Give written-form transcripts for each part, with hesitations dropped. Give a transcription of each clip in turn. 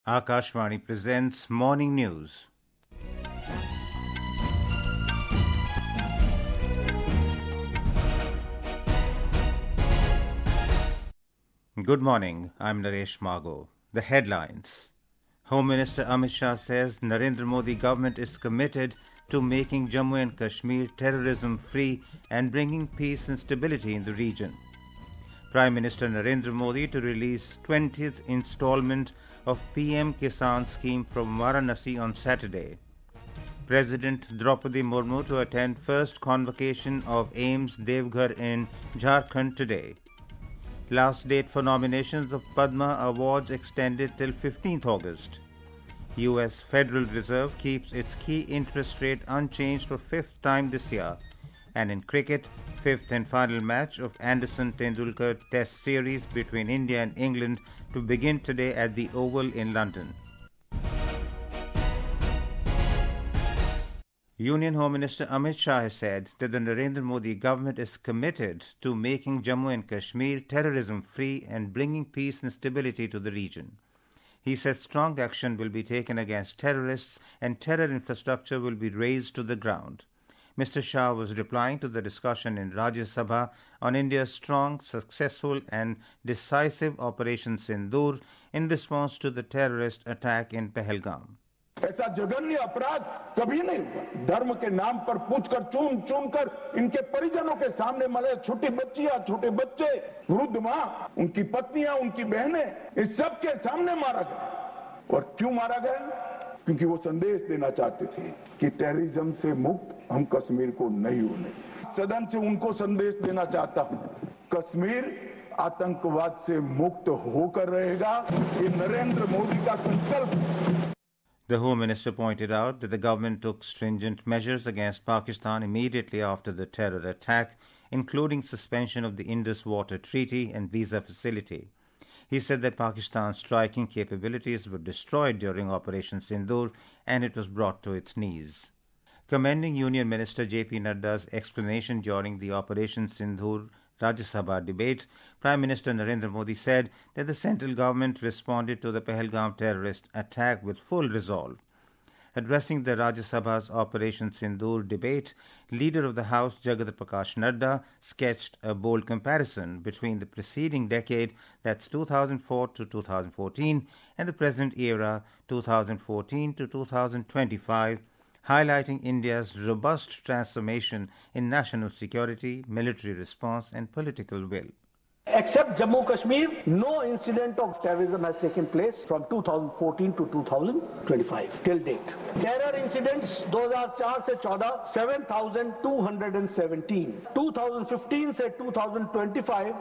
Akashvani presents Morning News. Good morning, I'm Naresh Mago. The headlines. Home Minister Amit Shah says Narendra Modi government is committed to making Jammu and Kashmir terrorism-free and bringing peace and stability in the region. Prime Minister Narendra Modi to release 20th installment of PM Kisan scheme from Varanasi on Saturday. President Draupadi Murmu to attend first convocation of AIIMS Devghar in Jharkhand today. Last date for nominations of Padma Awards extended till 15th August. US Federal Reserve keeps its key interest rate unchanged for fifth time this year. And in cricket, fifth and final match of Anderson Tendulkar Test series between India and England to begin today at the Oval in London. Union Home Minister Amit Shah has said that the Narendra Modi government is committed to making Jammu and Kashmir terrorism-free and bringing peace and stability to the region. He says strong action will be taken against terrorists and terror infrastructure will be razed to the ground. Mr. Shah was replying to the discussion in Rajya Sabha on India's strong, successful and decisive Operation Sindoor in response to the terrorist attack in Pahalgam. ऐसा जघन्य अपराध कभी नहीं हुआ। धर्म के नाम पर पूछकर चून चून कर इनके परिजनों के सामने मरे छोटी बच्चियां, छोटे बच्चे, वृद्ध मां, उनकी पत्नियां, उनकी बहनें, इस सब के सामने मारा गया। और क्यों मारा गया? क्योंकि वो संदेश देना चाहते थे कि टेररिज्म से मुक्त हम कश्मीर को नहीं होने। सदन से उनको संदेश देना चाहता हूं, कश्मीर आतंकवाद से मुक्त होकर रहेगा। ये नरेंद्र मोदी का संकल्प। The Home Minister pointed out that the government took stringent measures against Pakistan immediately after the terror attack, including suspension of the Indus Water Treaty and visa facility. He said that Pakistan's striking capabilities were destroyed during Operation Sindoor and it was brought to its knees. Commending Union Minister J.P. Nadda's explanation during the Operation Sindoor Rajya Sabha debate, Prime Minister Narendra Modi said that the central government responded to the Pahalgam terrorist attack with full resolve. Addressing the Rajya Sabha's Operation Sindoor debate, Leader of the House Jaghat Prakash Nadda sketched a bold comparison between the preceding decade, that's 2004 to 2014, and the present era, 2014 to 2025, highlighting India's robust transformation in national security, military response and political will. Except Jammu Kashmir, no incident of terrorism has taken place from 2014 to 2025 till date. Terror incidents 2004 से 14 7,217, 2015 से 2025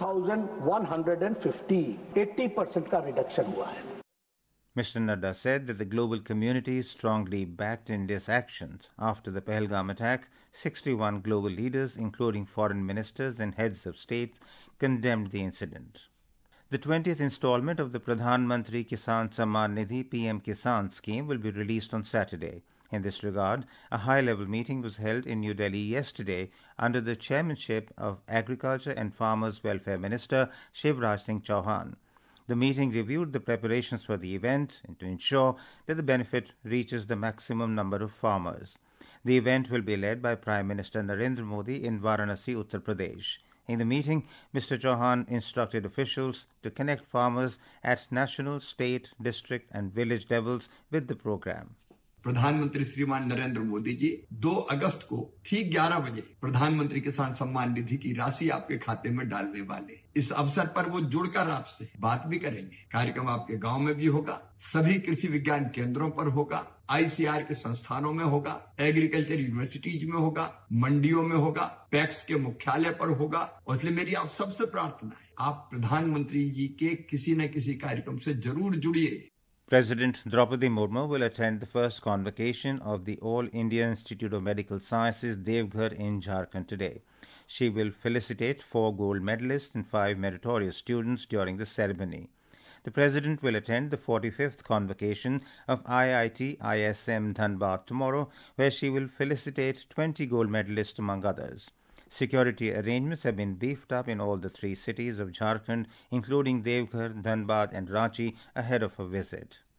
2,150, 80% का reduction हुआ है. Mr. Nadda said that the global community strongly backed India's actions. After the Pahalgam attack, 61 global leaders, including foreign ministers and heads of states, condemned the incident. The 20th installment of the Pradhan Mantri Kisan Samman Nidhi PM Kisan scheme will be released on Saturday. In this regard, a high-level meeting was held in New Delhi yesterday under the chairmanship of Agriculture and Farmers Welfare Minister Shivraj Singh Chauhan. The meeting reviewed the preparations for the event and to ensure that the benefit reaches the maximum number of farmers. The event will be led by Prime Minister Narendra Modi in Varanasi, Uttar Pradesh. In the meeting, Mr. Chauhan instructed officials to connect farmers at national, state, district and village levels with the program. प्रधानमंत्री श्रीमान नरेंद्र मोदी जी 2 अगस्त को ठीक 11 बजे प्रधानमंत्री किसान सम्मान निधि की राशि आपके खाते में डालने वाले। इस अवसर पर वो जुड़कर आपसे बात भी करेंगे। कार्यक्रम आपके गांव में भी होगा, सभी कृषि विज्ञान केंद्रों पर होगा, आईसीआर के संस्थानों में होगा, एग्रीकल्चर यूनिवर्सिटीज में होगा, मंडियों में होगा, पैक्स के मुख्यालय पर होगा। और इसलिए मेरी आप सबसे प्रार्थना है, आप प्रधानमंत्री जी के किसी न किसी कार्यक्रम से जरूर जुड़िए। President Draupadi Murmu will attend the first convocation of the All India Institute of Medical Sciences Devghar in Jharkhand today. She will felicitate 4 gold medalists and 5 meritorious students during the ceremony. The President will attend the 45th convocation of IIT ISM Dhanbad tomorrow, where she will felicitate 20 gold medalists among others. Security arrangements have been beefed up in all the 3 cities of Jharkhand, including Devghar, Dhanbad and Ranchi, ahead of her visit.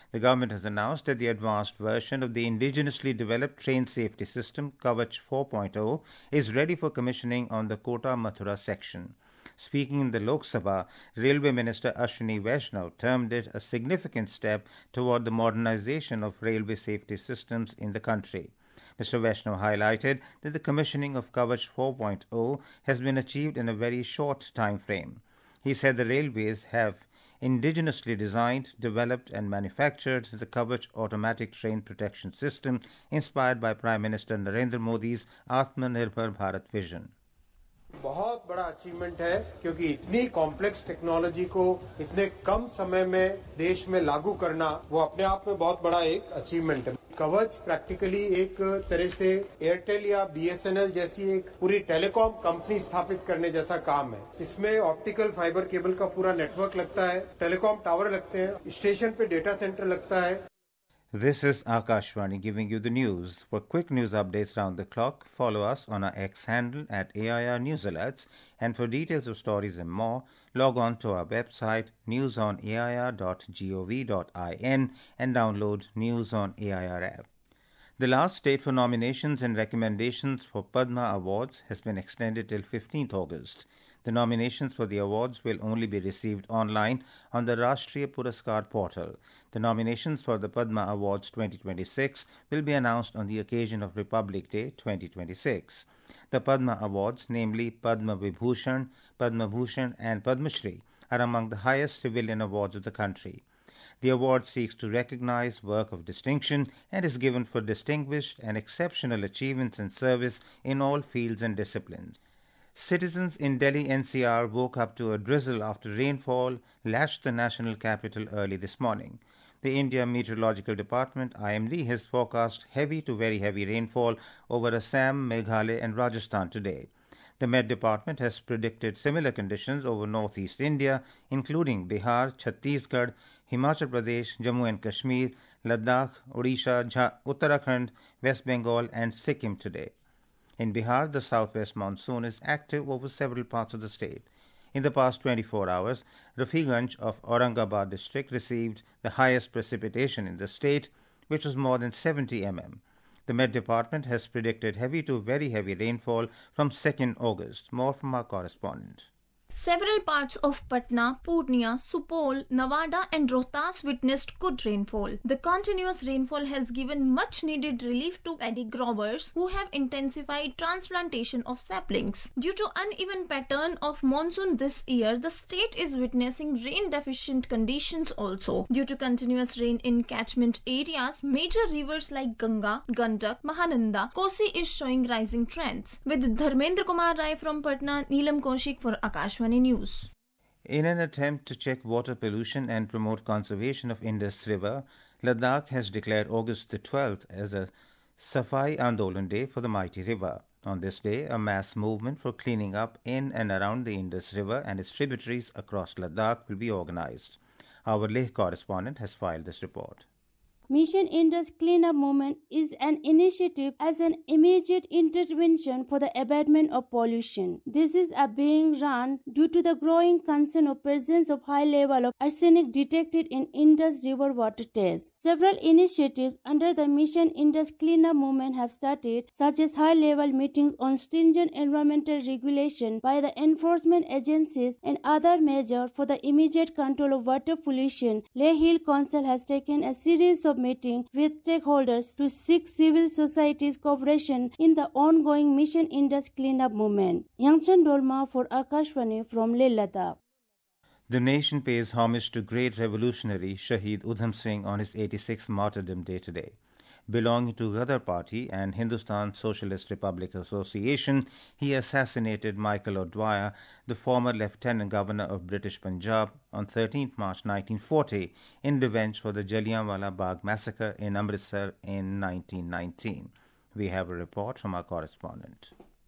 The government has announced that the advanced version of the indigenously developed train safety system, Kavach 4.0, is ready for commissioning on the Kota-Mathura section. Speaking in the Lok Sabha, Railway Minister Ashwini Vaishnaw termed it a significant step toward the modernization of railway safety systems in the country. Mr. Vaishnaw highlighted that the commissioning of Kavach 4.0 has been achieved in a very short time frame. He said the railways have indigenously designed, developed and manufactured the Kavach automatic train protection system inspired by Prime Minister Narendra Modi's Atmanirbhar Bharat vision. बहुत बड़ा achievement है क्योंकि इतनी complex technology को इतने कम समय में देश में लागू करना वो अपने आप में बहुत बड़ा एक अचीवमेंट है। कवच प्रैक्टिकली एक तरह से एयरटेल या बीएसएनएल जैसी एक पूरी टेलीकॉम कंपनी स्थापित करने जैसा काम है। इसमें ऑप्टिकल फाइबर केबल का पूरा नेटवर्क लगता है, टेलीकॉम टावर लगते हैं, स्टेशन पे डेटा सेंटर लगता है। This is Akashvani giving you the news. For quick news updates round the clock, follow us on our X handle at AIR News Alerts. And for details of stories and more, log on to our website newsonair.gov.in and download News on AIR app. The last date for nominations and recommendations for Padma Awards has been extended till 15th August. The nominations for the awards will only be received online on the Rashtriya Puraskar portal. The nominations for the Padma Awards 2026 will be announced on the occasion of Republic Day 2026. The Padma Awards, namely Padma Vibhushan, Padma Bhushan and Padma Shri, are among the highest civilian awards of the country. The award seeks to recognize work of distinction and is given for distinguished and exceptional achievements in service in all fields and disciplines. Citizens in Delhi NCR woke up to a drizzle after rainfall lashed the national capital early this morning. The India Meteorological Department IMD has forecast heavy to very heavy rainfall over Assam, Meghalaya and Rajasthan today. The Met Department has predicted similar conditions over northeast India, including Bihar, Chhattisgarh, Himachal Pradesh, Jammu and Kashmir, Ladakh, Odisha, Uttarakhand, West Bengal and Sikkim today. In Bihar, the southwest monsoon is active over several parts of the state. In the past 24 hours, Rafiganj of Aurangabad district received the highest precipitation in the state, which was more than 70 mm. The Met Department has predicted heavy to very heavy rainfall from 2nd August. More from our correspondent. Several parts of Patna, Purnia, Supol, Nawada and Rohtas witnessed good rainfall. The continuous rainfall has given much needed relief to paddy growers who have intensified transplantation of saplings. Due to uneven pattern of monsoon this year, the state is witnessing rain deficient conditions also. Due to continuous rain in catchment areas, major rivers like Ganga, Gandak, Mahananda, Kosi is showing rising trends. With Dharmendra Kumar Rai from Patna, Neelam Kaushik for Akashvani News. In an attempt to check water pollution and promote conservation of Indus River, Ladakh has declared August the 12th as a Safai Andolan Day for the mighty river. On this day, a mass movement for cleaning up in and around the Indus River and its tributaries across Ladakh will be organized. Our Leh correspondent has filed this report. Mission Indus Cleanup Movement is an initiative as an immediate intervention for the abatement of pollution. This is being run due to the growing concern of presence of high level of arsenic detected in Indus River water tests. Several initiatives under the Mission Indus Cleanup Movement have started, such as high-level meetings on stringent environmental regulation by the enforcement agencies and other measures for the immediate control of water pollution. Leh Hill Council has taken a series of meetings with stakeholders to seek civil society's cooperation in the ongoing Mission Indus Cleanup Movement. Yangchan Dolma for Akashvani from Leh Ladakh. The nation pays homage to great revolutionary Shahid Udham Singh on his 86th Martyrdom Day today. Belonging to Ghadar Party and Hindustan Socialist Republic Association, he assassinated Michael O'Dwyer, the former Lieutenant Governor of British Punjab, on 13th March 1940 in revenge for the Jallianwala Bagh massacre in Amritsar in 1919. We have a report from our correspondent.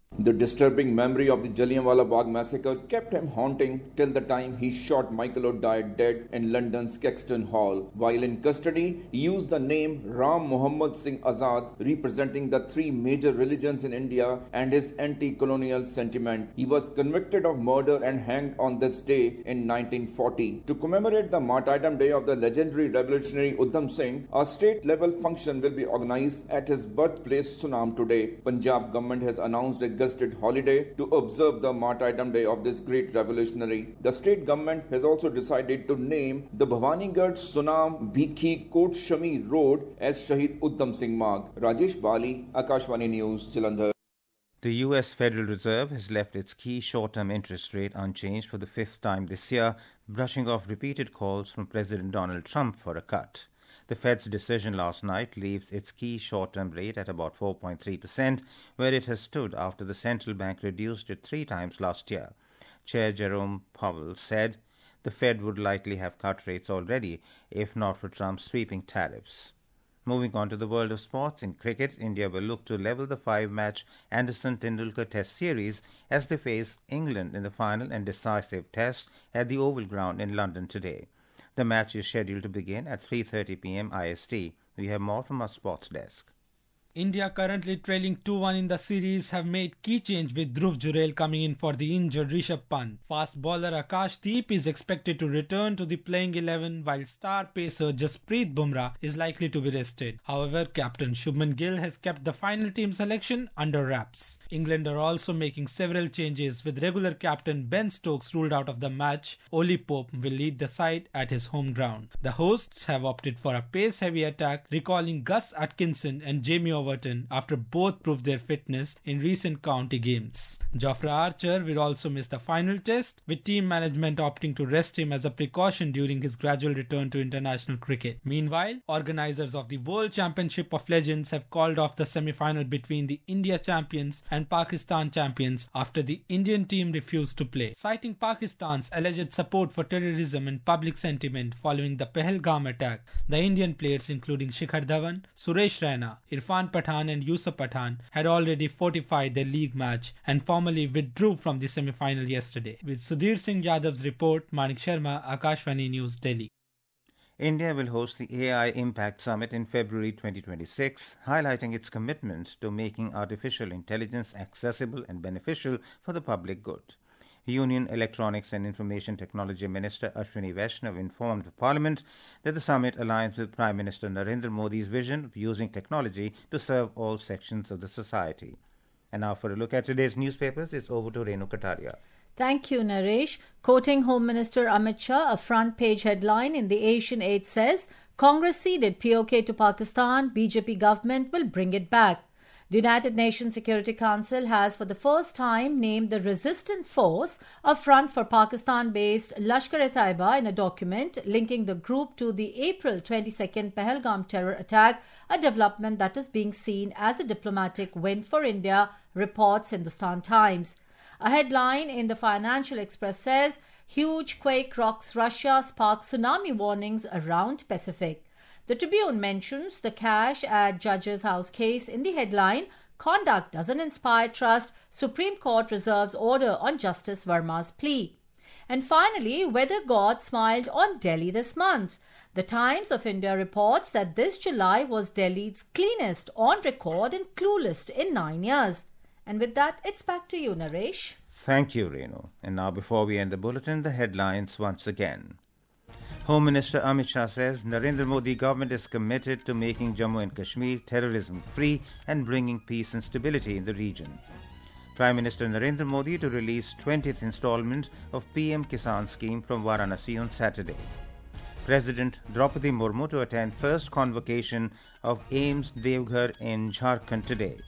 The disturbing memory of the Jallianwala Bagh massacre kept him haunting till the time he shot Michael O'Dwyer dead in London's Caxton Hall. While in custody, he used the name Ram Muhammad Singh Azad, representing the three major religions in India and his anti-colonial sentiment. He was convicted of murder and hanged on this day in 1940. To commemorate the martyrdom day of the legendary revolutionary Udham Singh, a state-level function will be organized at his birthplace Sunam today. Punjab government has announced a holiday to observe the martyrdom day of this great revolutionary. The state government has also decided to name the Bhavanigarh Sunam Bhikhi Kot Shami Road as Shahid Udham Singh Marg. Rajesh Bali, Akashvani News, Jalandhar. The U.S. Federal Reserve has left its key short-term interest rate unchanged for the fifth time this year, brushing off repeated calls from President Donald Trump for a cut. The Fed's decision last night leaves its key short-term rate at about 4.3%, where it has stood after the central bank reduced it 3 times last year. Chair Jerome Powell said the Fed would likely have cut rates already, if not for Trump's sweeping tariffs. Moving on to the world of sports, in cricket, India will look to level the 5-match Anderson-Tendulkar Test series as they face England in the final and decisive test at the Oval Ground in London today. The match is scheduled to begin at 3:30 p.m. IST. We have more from our sports desk. India, currently trailing 2-1 in the series, have made key change with Dhruv Jurel coming in for the injured Rishabh Pant. Fast bowler Akashdeep is expected to return to the playing 11, while star pacer Jasprit Bumrah is likely to be rested. However, captain Shubman Gill has kept the final team selection under wraps. England are also making several changes, with regular captain Ben Stokes ruled out of the match. Oli Pope will lead the side at his home ground. The hosts have opted for a pace-heavy attack, recalling Gus Atkinson and Jamie Overton after both proved their fitness in recent county games. Jofra Archer will also miss the final test, with team management opting to rest him as a precaution during his gradual return to international cricket. Meanwhile, organisers of the World Championship of Legends have called off the semi-final between the India champions and Pakistan champions after the Indian team refused to play, citing Pakistan's alleged support for terrorism and public sentiment following the Pahalgam attack. The Indian players, including Shikhar Dhawan, Suresh Raina, Irfan Pathan and Yusuf Pathan, had already fortified their league match and formally withdrew from the semi-final yesterday. With Sudhir Singh Yadav's report, Manik Sharma, Akashvani News, Delhi. India will host the AI Impact Summit in February 2026, highlighting its commitment to making artificial intelligence accessible and beneficial for the public good. Union Electronics and Information Technology Minister Ashwini Vaishnav informed Parliament that the summit aligns with Prime Minister Narendra Modi's vision of using technology to serve all sections of the society. And now for a look at today's newspapers, it's over to Renu Kataria. Thank you, Naresh. Quoting Home Minister Amit Shah, a front-page headline in the Asian Age says, Congress ceded POK to Pakistan, BJP government will bring it back. The United Nations Security Council has for the first time named the resistant force a front for Pakistan-based Lashkar-e-Taiba in a document linking the group to the April 22nd Pahalgam terror attack, a development that is being seen as a diplomatic win for India, reports Hindustan Times. A headline in the Financial Express says, huge quake rocks Russia, sparks tsunami warnings around Pacific. The Tribune mentions the cash at Judge's House case in the headline, conduct doesn't inspire trust, Supreme Court reserves order on Justice Verma's plea. And finally, weather god smiled on Delhi this month. The Times of India reports that this July was Delhi's cleanest on record and coolest in 9 years. And with that, it's back to you, Naresh. Thank you, Renu. And now before we end the bulletin, the headlines once again. Home Minister Amit Shah says Narendra Modi government is committed to making Jammu and Kashmir terrorism-free and bringing peace and stability in the region. Prime Minister Narendra Modi to release 20th installment of PM Kisan scheme from Varanasi on Saturday. President Draupadi Murmu to attend first convocation of AIIMS Devghar in Jharkhand today.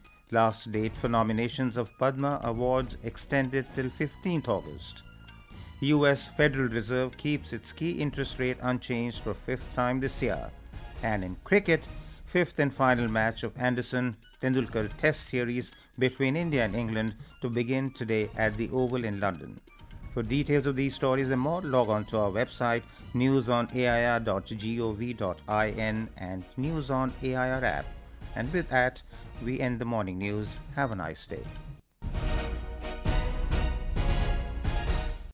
Last date for nominations of Padma Awards extended till 15th August. U.S. Federal Reserve keeps its key interest rate unchanged for fifth time this year. And in cricket, fifth and final match of Anderson-Tendulkar Test series between India and England to begin today at the Oval in London. For details of these stories and more, log on to our website, newsonair.gov.in and News on AIR app. And with that, we end the morning news. Have a nice day.